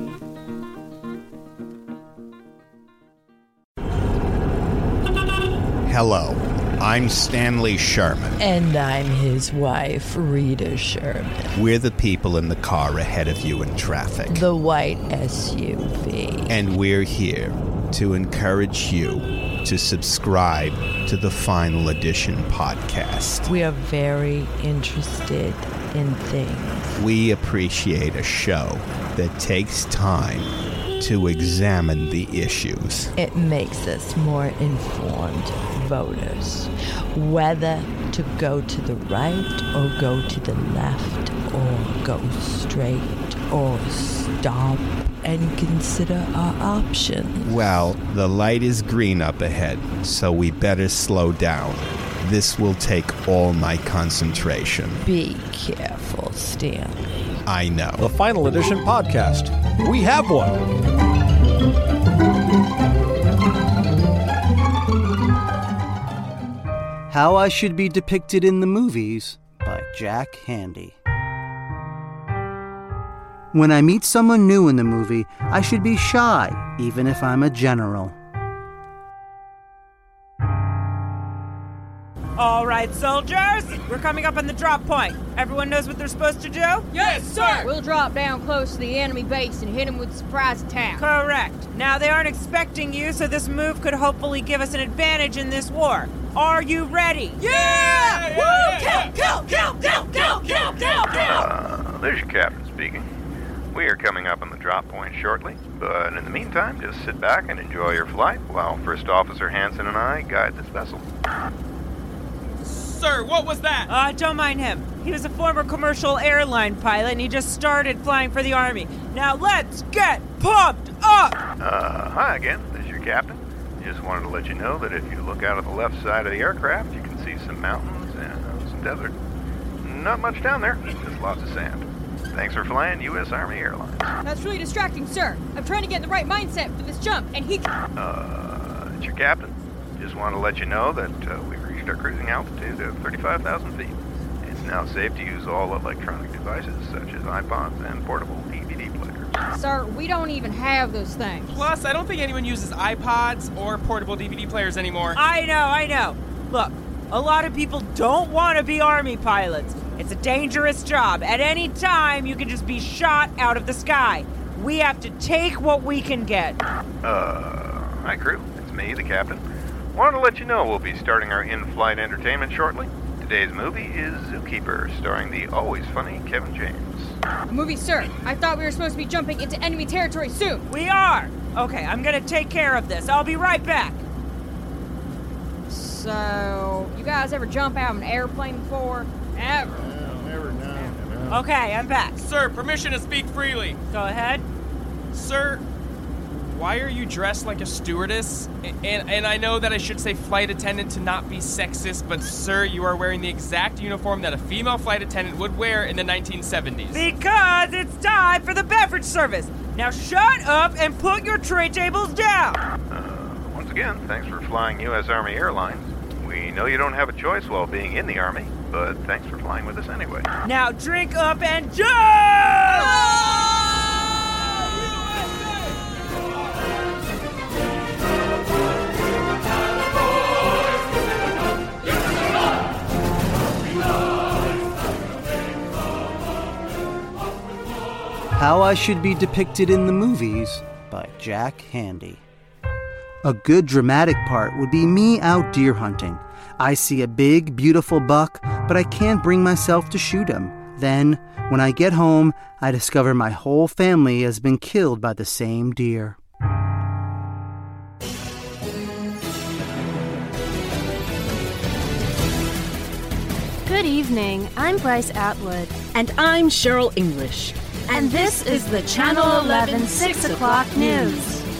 Hello, I'm Stanley Sherman. And I'm his wife, Rita Sherman. We're the people in the car ahead of you in traffic. The white S U V. And we're here to encourage you to subscribe to the Final Edition podcast. We are very interested in things. We appreciate a show that takes time to examine the issues. It makes us more informed voters, whether to go to the right or go to the left or go straight or stop and consider our options. Well, the light is green up ahead, so we better slow down. This will take all my concentration. Be careful, Stanley. I know. The Final Edition podcast. We have one. How I Should Be Depicted in the Movies by Jack Handy. When I meet someone new in the movie, I should be shy, even if I'm a general. All right, soldiers, we're coming up on the drop point. Everyone knows what they're supposed to do? Yes, sir! We'll drop down close to the enemy base and hit them with a surprise attack. Correct. Now, they aren't expecting you, so this move could hopefully give us an advantage in this war. Are you ready? Yeah! yeah, yeah Woo! Yeah, kill, kill, kill, kill, kill, kill, kill! Uh, this is your captain speaking. We are coming up on the drop point shortly, but in the meantime, just sit back and enjoy your flight while First Officer Hanson and I guide this vessel. Sir, what was that? Uh, don't mind him. He was a former commercial airline pilot, and he just started flying for the Army. Now let's get pumped up! Uh, hi again. This is your captain. Just wanted to let you know that if you look out of the left side of the aircraft, you can see some mountains and uh, some desert. Not much down there, just lots of sand. Thanks for flying U S Army Airlines. That's really distracting, sir. I'm trying to get in the right mindset for this jump, and he... Uh, it's your captain. Just want to let you know that uh, we were reached our cruising altitude of thirty-five thousand feet. It's now safe to use all electronic devices such as iPods and portable D V D players. Sir, we don't even have those things. Plus, I don't think anyone uses iPods or portable D V D players anymore. I know, I know. Look, a lot of people don't want to be Army pilots. It's a dangerous job. At any time, you can just be shot out of the sky. We have to take what we can get. Uh, hi crew, it's me, the captain. Wanted to let you know we'll be starting our in-flight entertainment shortly. Today's movie is Zookeeper, starring the always funny Kevin James. A movie, sir. I thought we were supposed to be jumping into enemy territory soon. We are! Okay, I'm gonna take care of this. I'll be right back. So, you guys ever jump out of an airplane before? Ever? No, never, no. Okay, I'm back. Sir, permission to speak freely. Go ahead. Sir, why are you dressed like a stewardess? And, and I know that I should say flight attendant to not be sexist, but sir, you are wearing the exact uniform that a female flight attendant would wear in the nineteen seventies. Because it's time for the beverage service. Now shut up and put your tray tables down. Uh, once again, thanks for flying U S Army Airlines. We know you don't have a choice while being in the Army, but thanks for flying with us anyway. Now drink up and jump! How I Should Be Depicted in the Movies by Jack Handey. A good dramatic part would be me out deer hunting. I see a big, beautiful buck, but I can't bring myself to shoot him. Then, when I get home, I discover my whole family has been killed by the same deer. Good evening. I'm Bryce Atwood. And I'm Cheryl English. And this is the Channel eleven six o'clock news.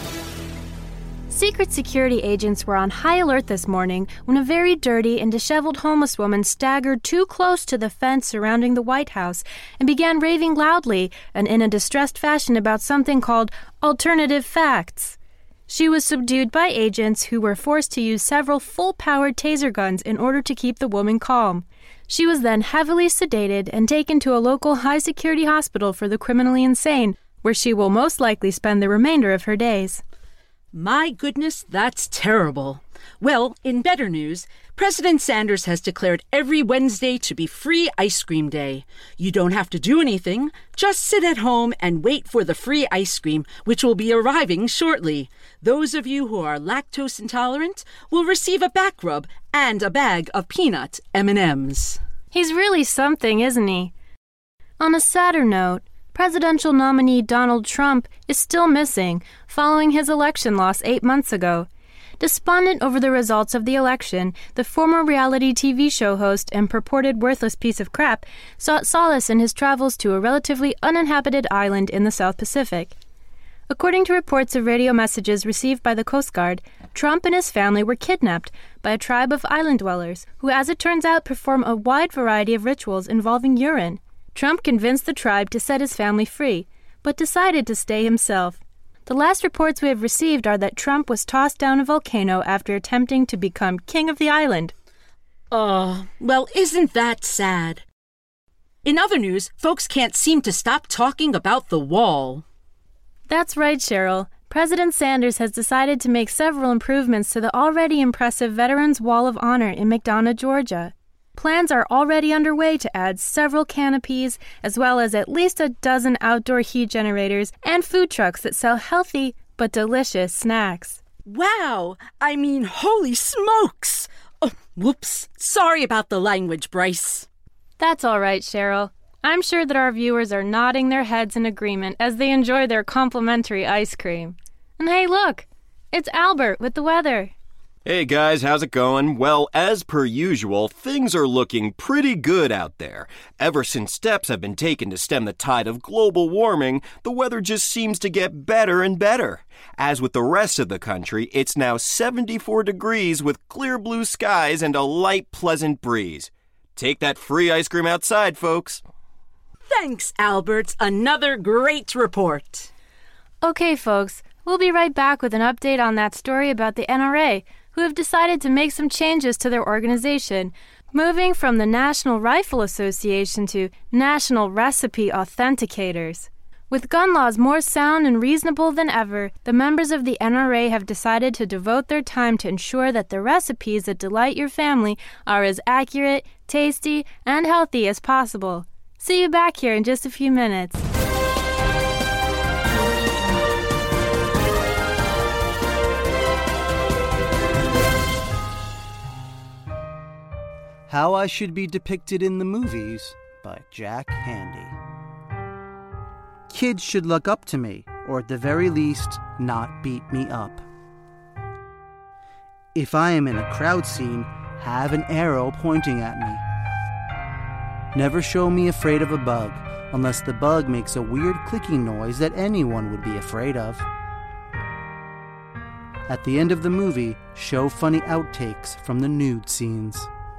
Secret security agents were on high alert this morning when a very dirty and disheveled homeless woman staggered too close to the fence surrounding the White House and began raving loudly and in a distressed fashion about something called alternative facts. She was subdued by agents who were forced to use several full-powered taser guns in order to keep the woman calm. She was then heavily sedated and taken to a local high-security hospital for the criminally insane, where she will most likely spend the remainder of her days. My goodness, that's terrible. Well, in better news, President Sanders has declared every Wednesday to be Free Ice Cream Day. You don't have to do anything. Just sit at home and wait for the free ice cream, which will be arriving shortly. Those of you who are lactose intolerant will receive a back rub and a bag of peanut M and M's. He's really something, isn't he? On a sadder note, presidential nominee Donald Trump is still missing following his election loss eight months ago. Despondent over the results of the election, the former reality T V show host and purported worthless piece of crap sought solace in his travels to a relatively uninhabited island in the South Pacific. According to reports of radio messages received by the Coast Guard, Trump and his family were kidnapped by a tribe of island dwellers who, as it turns out, perform a wide variety of rituals involving urine. Trump convinced the tribe to set his family free, but decided to stay himself. The last reports we have received are that Trump was tossed down a volcano after attempting to become king of the island. Oh, well, isn't that sad? In other news, folks can't seem to stop talking about the wall. That's right, Cheryl. President Sanders has decided to make several improvements to the already impressive Veterans Wall of Honor in McDonough, Georgia. Plans are already underway to add several canopies, as well as at least a dozen outdoor heat generators and food trucks that sell healthy but delicious snacks. Wow! I mean, holy smokes! Oh, whoops. Sorry about the language, Bryce. That's all right, Cheryl. I'm sure that our viewers are nodding their heads in agreement as they enjoy their complimentary ice cream. And hey, look! It's Albert with the weather. Hey guys, how's it going? Well, as per usual, things are looking pretty good out there. Ever since steps have been taken to stem the tide of global warming, the weather just seems to get better and better. As with the rest of the country, it's now seventy-four degrees with clear blue skies and a light, pleasant breeze. Take that free ice cream outside, folks. Thanks, Albert. Another great report. Okay, folks, we'll be right back with an update on that story about the N R A. who have decided to make some changes to their organization, moving from the National Rifle Association to National Recipe Authenticators. With gun laws more sound and reasonable than ever, the members of the N R A have decided to devote their time to ensure that the recipes that delight your family are as accurate, tasty, and healthy as possible. See you back here in just a few minutes. How I Should Be Depicted in the Movies by Jack Handey. Kids should look up to me, or at the very least, not beat me up. If I am in a crowd scene, have an arrow pointing at me. Never show me afraid of a bug, unless the bug makes a weird clicking noise that anyone would be afraid of. At the end of the movie, show funny outtakes from the nude scenes.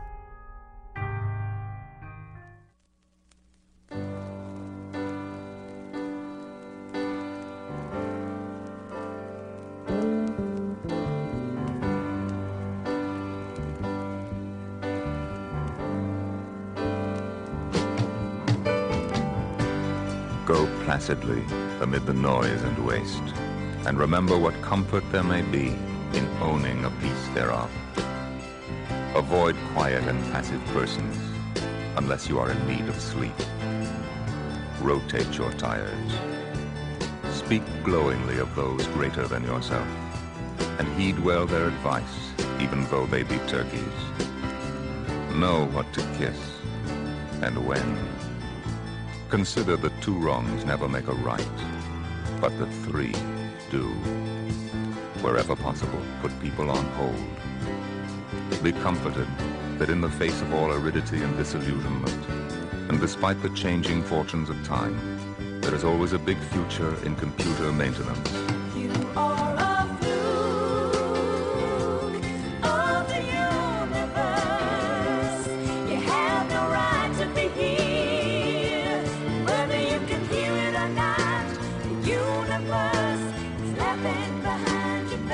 Go placidly amid the noise and waste, and remember what comfort there may be in owning a piece thereof. Avoid quiet and passive persons, unless you are in need of sleep. Rotate your tires. Speak glowingly of those greater than yourself, and heed well their advice, even though they be turkeys. Know what to kiss, and when. Consider that two wrongs never make a right, but that three do. Wherever possible, put people on hold. Be comforted that in the face of all aridity and disillusionment, and despite the changing fortunes of time, there is always a big future in computer maintenance. You are a fluke of the universe. You have no right to be here. Whether you can hear it or not, the universe is laughing behind your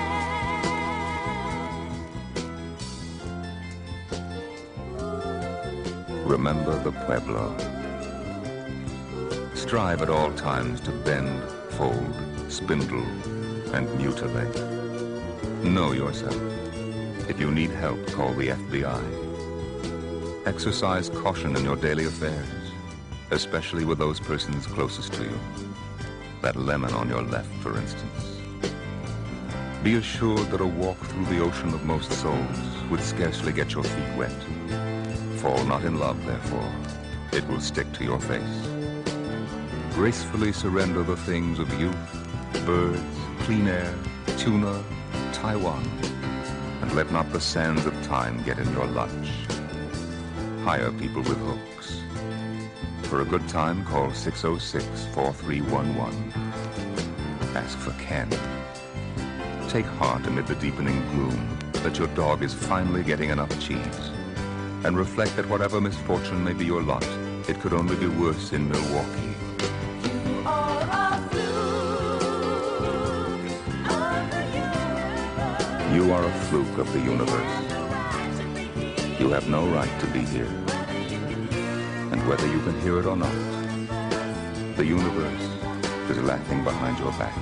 back. Remember the Pueblo. Strive at all times to bend, fold, spindle, and mutilate. Know yourself. If you need help, call the F B I. Exercise caution in your daily affairs, especially with those persons closest to you. That lemon on your left, for instance. Be assured that a walk through the ocean of most souls would scarcely get your feet wet. Fall not in love, therefore. It will stick to your face. Gracefully surrender the things of youth, birds, clean air, tuna, Taiwan, and let not the sands of time get in your lunch. Hire people with hooks. For a good time, call six oh six, four three one one. Ask for Ken. Take heart amid the deepening gloom that your dog is finally getting enough cheese, and reflect that whatever misfortune may be your lot, it could only be worse in Milwaukee. You are a fluke of the universe. You have no right to be here. And whether you can hear it or not, the universe is laughing behind your back.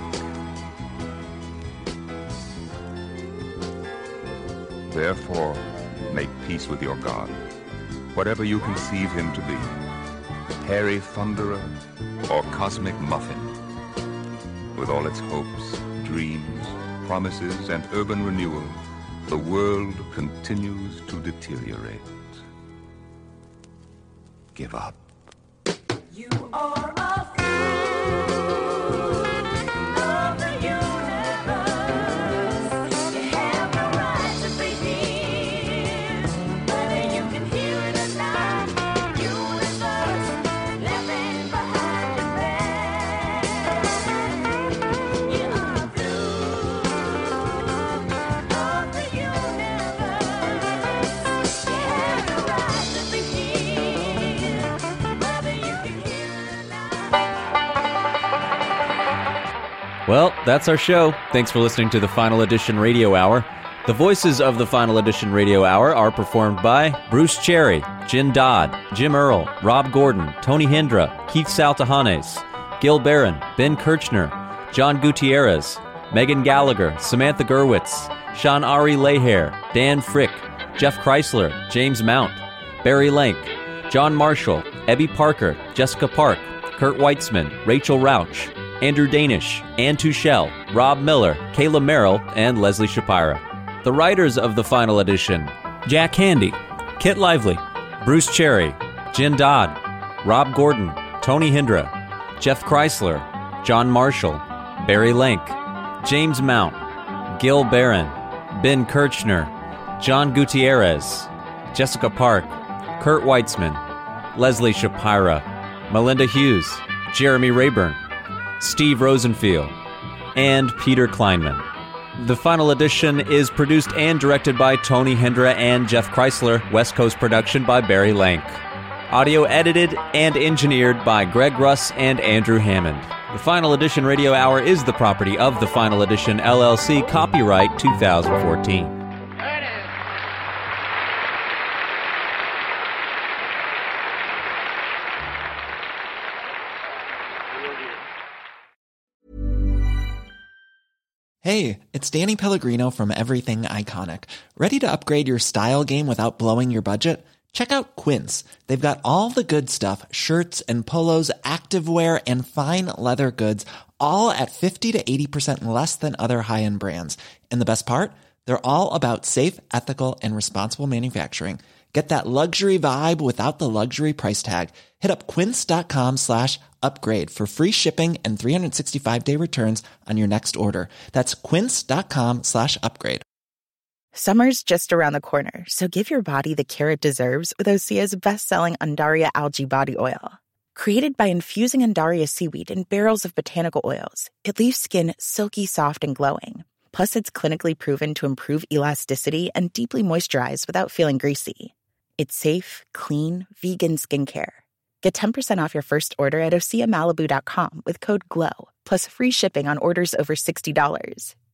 Therefore, make peace with your God, whatever you conceive him to be, hairy thunderer or cosmic muffin, with all its hopes, dreams, promises, and urban renewal, the world continues to deteriorate. Give up. You are a fool of the universe. You have no right to be here. Whether you can hear it or not, the universe laughing behind your back. You are a fool of the universe. You have no right to be here. Whether you can hear it or not. Well, that's our show. Thanks for listening to the Final Edition Radio Hour. The voices of the Final Edition Radio Hour are performed by Bruce Cherry, Jen Dodd, Jim Earl, Rob Gordon, Tony Hendra, Keith Saltajanes, Gil Barron, Ben Kirchner, John Gutierrez, Megan Gallagher, Samantha Gerwitz, Sean Ari Leher, Dan Frick, Jeff Chrysler, James Mount, Barry Lank, John Marshall, Ebby Parker, Jessica Park, Kurt Weitzman, Rachel Rauch, Andrew Danish, Ann Tuchel, Rob Miller, Kayla Merrill, and Leslie Shapira. The writers of the Final Edition: Jack Handy, Kit Lively, Bruce Cherry, Jen Dodd, Rob Gordon, Tony Hendra, Jeff Chrysler, John Marshall, Barry Lank, James Mount, Gil Barron, Ben Kirchner, John Gutierrez, Jessica Park, Kurt Weitzman, Leslie Shapira, Melinda Hughes, Jeremy Rayburn, Steve Rosenfield, and Peter Kleinman. The Final Edition is produced and directed by Tony Hendra and Jeff Chrysler, West Coast production by Barry Lank. Audio edited and engineered by Greg Russ and Andrew Hammond. The Final Edition Radio Hour is the property of the Final Edition L L C, copyright two thousand fourteen. Hey, it's Danny Pellegrino from Everything Iconic. Ready to upgrade your style game without blowing your budget? Check out Quince. They've got all the good stuff, shirts and polos, activewear, and fine leather goods, all at fifty to eighty percent less than other high-end brands. And the best part? They're all about safe, ethical, and responsible manufacturing. Get that luxury vibe without the luxury price tag. Hit up quince.com slash upgrade for free shipping and three sixty-five day returns on your next order. That's quince.com slash upgrade. Summer's just around the corner, so give your body the care it deserves with Osea's best-selling Undaria Algae Body Oil. Created by infusing Undaria seaweed in barrels of botanical oils, it leaves skin silky, soft, and glowing. Plus, it's clinically proven to improve elasticity and deeply moisturize without feeling greasy. It's safe, clean, vegan skincare. Get ten percent off your first order at osea malibu dot com with code GLOW, plus free shipping on orders over sixty dollars.